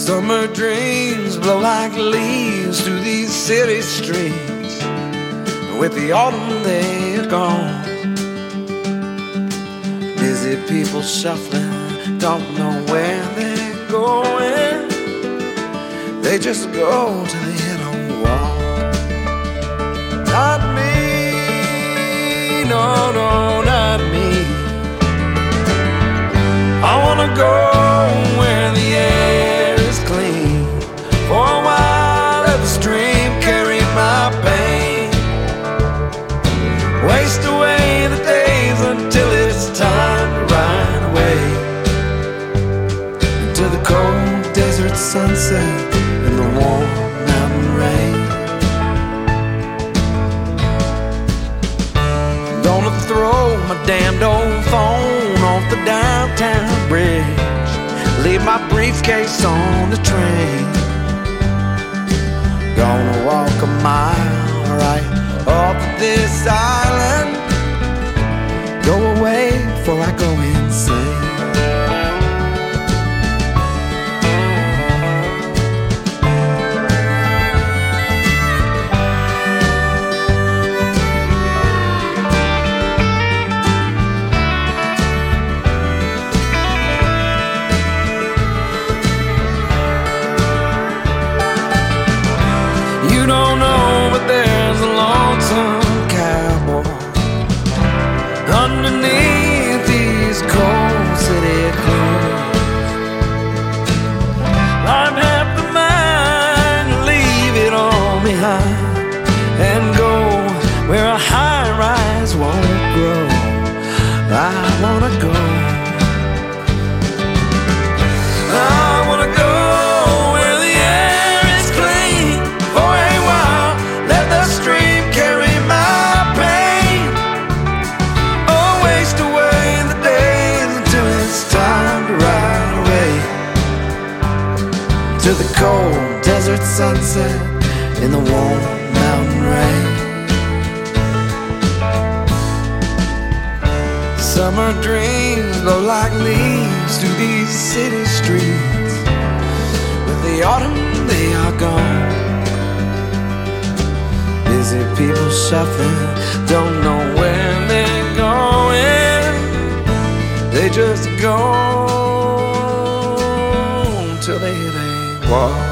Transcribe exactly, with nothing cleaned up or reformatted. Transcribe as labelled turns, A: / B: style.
A: Summer dreams blow like leaves through these city streets. With the autumn they are gone. Busy people shuffling, don't know where they're going. They just go till they hit a wall. Not me, no, no, not me. I wanna go where the air is clean. For a while let the stream carry my pain. Waste away the days until it's time to ride away into the cold desert sunset and the warm mountain rain. Gonna throw my damned old phone off the downtown bridge. Leave my briefcase on the train. Gonna walk a mile right off this island. Go away before I go insane. You don't know, but there's a lonesome cowboy underneath these cold city clothes. I'm half the mind to leave it all behind and go where a high rise won't grow. I wanna go. I wanna go where the air is clean. For a while, let the stream carry my pain. Oh, waste away the days until it's time to ride away to the cold desert sunset in the warm mountain rain. Summer dreams blow like leaves through these city streets. With the autumn they are gone. Busy people shuffling, don't know where they're going. They just go till they hit a wall.